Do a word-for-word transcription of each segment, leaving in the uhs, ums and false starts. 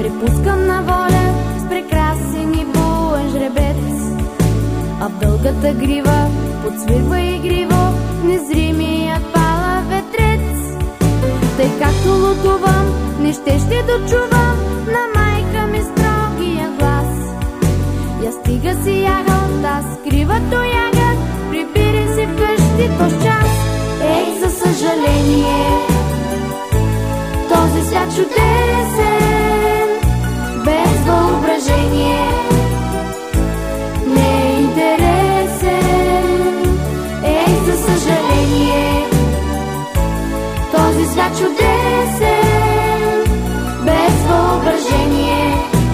Препускам на воля с прекрасен и буен жребец, а в дългата грива подсвирва игриво незримият палав ветрец. Тъй както лудувам, не ще ще дочувам на майка ми строгия глас. Я стига си ягъл, та скрива тояга, прибири се вкъщи тоз час. Ей, за съжаление, този свят чудесен, без въображение, не е интересен. Ей, за съжаление, този свят чудесен, без въображение,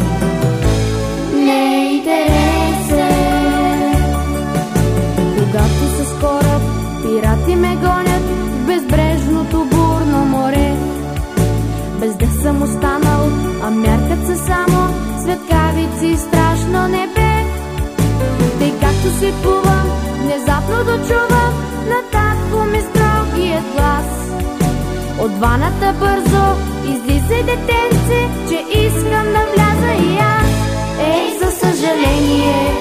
не е интересен. Когато с кораб пирати ме гонят в безбрежното бурно море, без да съм останал, а мяркат се само светкавици и страшно небе. Тъй както си плувам, внезапно дочувам на татко ми строгият глас. От ваната бързо излизай, детенце, че искам да вляза и аз. Ей, за съжаление,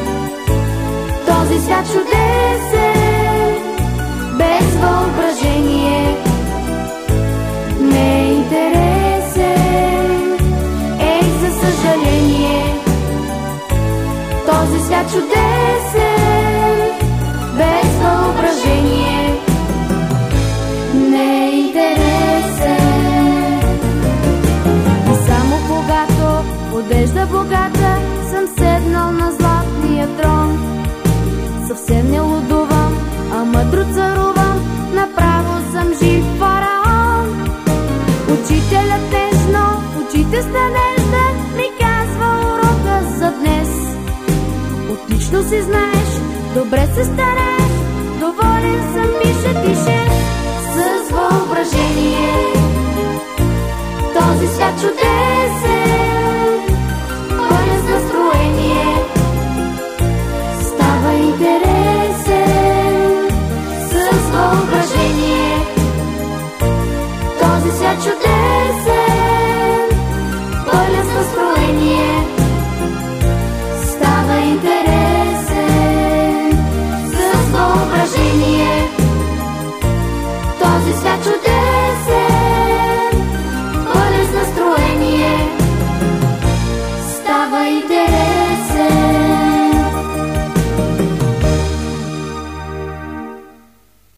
този свят чудесен, без въображение, не е интересен. Ей, за съжаление, този свят чудесен, без въображение, не е интересен. И само когато в одежда богата съм седнал на златния трон, съвсем не лудувам, а мъдро царувам, направо съм жив фараон. Учителят нежно в очите с надежда ми казва урока за днес. Отлично си знаеш, добре се стараеш, доволен съм, пише ти шест. С въображение, този свят чудес